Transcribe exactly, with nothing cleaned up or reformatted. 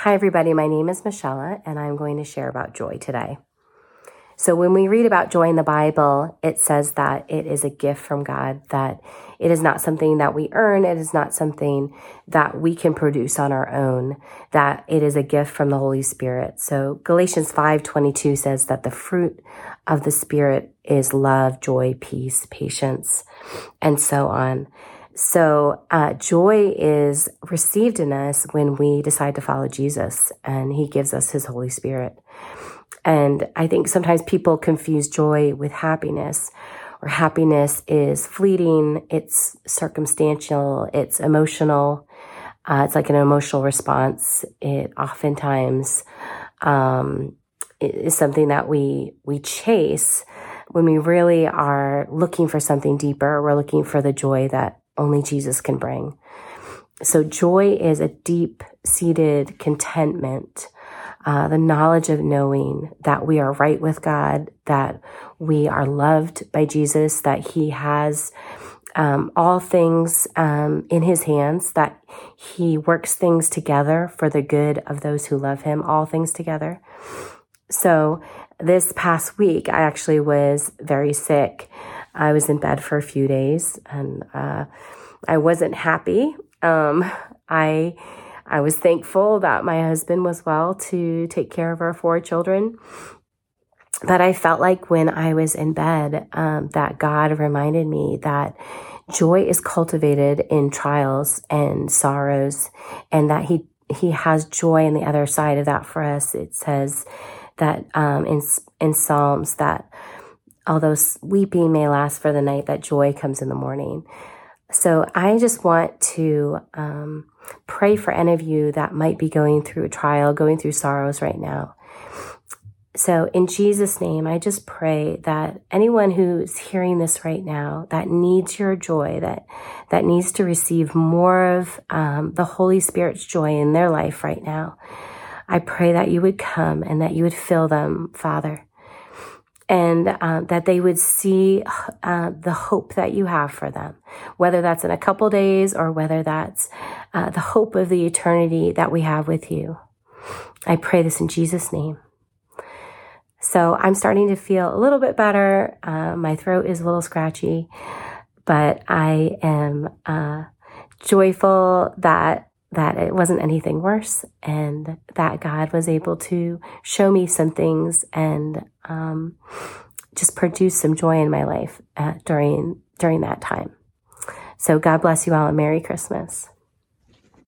Hi, everybody. My name is Michelle, and I'm going to share about joy today. So when we read about joy in the Bible, it says that it is a gift from God, that it is not something that we earn. It is not something that we can produce on our own, that it is a gift from the Holy Spirit. So Galatians five twenty-two says that the fruit of the Spirit is love, joy, peace, patience, and so on. So uh, joy is received in us when we decide to follow Jesus, and he gives us his Holy Spirit. And I think sometimes people confuse joy with happiness, or happiness is fleeting, it's circumstantial, it's emotional, uh, it's like an emotional response. It oftentimes um, is something that we we chase when we really are looking for something deeper. We're looking for the joy that only Jesus can bring. So joy is a deep-seated contentment, uh, the knowledge of knowing that we are right with God, that we are loved by Jesus, that he has um, all things um, in his hands, that he works things together for the good of those who love him, all things together. So this past week, I actually was very sick. I was in bed for a few days, and uh, I wasn't happy. Um, I I was thankful that my husband was well to take care of our four children. But I felt like when I was in bed, um, that God reminded me that joy is cultivated in trials and sorrows, and that he he has joy on the other side of that for us. It says that um, in in Psalms that although weeping may last for the night, that joy comes in the morning. So I just want to um, pray for any of you that might be going through a trial, going through sorrows right now. So in Jesus' name, I just pray that anyone who's hearing this right now, that needs your joy, that that needs to receive more of um, the Holy Spirit's joy in their life right now, I pray that you would come and that you would fill them, Father, and uh, that they would see uh, the hope that you have for them, whether that's in a couple days or whether that's uh, the hope of the eternity that we have with you. I pray this in Jesus' name. So I'm starting to feel a little bit better. Uh, my throat is a little scratchy, but I am uh, joyful that that it wasn't anything worse, and that God was able to show me some things and um, just produce some joy in my life uh, during during that time. So God bless you all, and Merry Christmas.